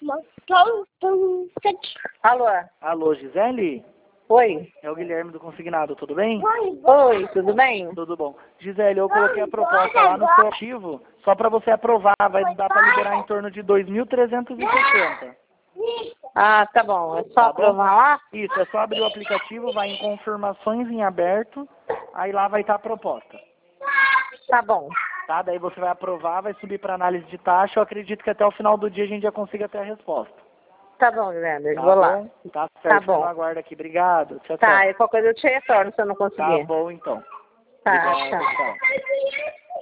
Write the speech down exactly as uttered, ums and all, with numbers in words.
Alô? Alô, Gisele? Oi? É o Guilherme do Consignado, tudo bem? Oi, tudo bem? Tudo bom. Gisele, eu coloquei a proposta lá no seu arquivo, só para você aprovar, vai dar para liberar em torno de dois mil trezentos e sessenta. Ah, tá bom. É só Tá bom? aprovar lá? Isso, é só abrir o aplicativo, vai em confirmações em aberto, aí lá vai estar a proposta. Tá bom. Tá? Daí você vai aprovar, vai subir para análise de taxa, eu acredito que até o final do dia a gente já consiga ter a resposta. Tá bom, Guilherme. Tá Vou bom? lá. Tá Tá certo, bom. eu aguardo aqui. Obrigado. Tchau, tchau. Tá, e qualquer coisa eu te retorno se eu não Tá conseguir. bom, então. Tá, Obrigado, tchau. tchau.